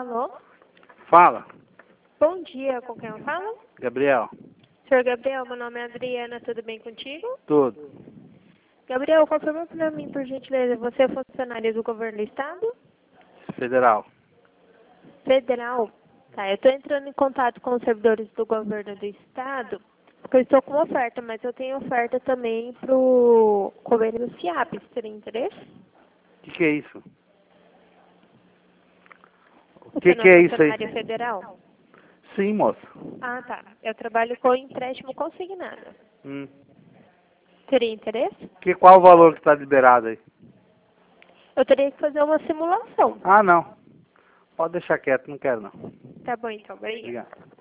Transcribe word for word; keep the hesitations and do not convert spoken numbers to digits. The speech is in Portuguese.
Alô? Fala. Bom dia, com quem eu falo? Gabriel. Senhor Gabriel, meu nome é Adriana, tudo bem contigo? Tudo. Gabriel, confirma para mim, por gentileza, você é funcionário do governo do estado? Federal. Federal? Tá, eu estou entrando em contato com os servidores do governo do estado, porque eu estou com oferta, mas eu tenho oferta também para o convênio do FIAP, você teria interesse? O que, que é isso? O Você que, não que é é isso aí? funcionário federal? Sim, moça. Ah, tá. Eu trabalho com empréstimo consignado. Hum. Teria interesse? Que, qual o valor que está liberado aí? Eu teria que fazer uma simulação. Ah, não. Pode deixar quieto, não quero não. Tá bom, então. Obrigada. Obrigado.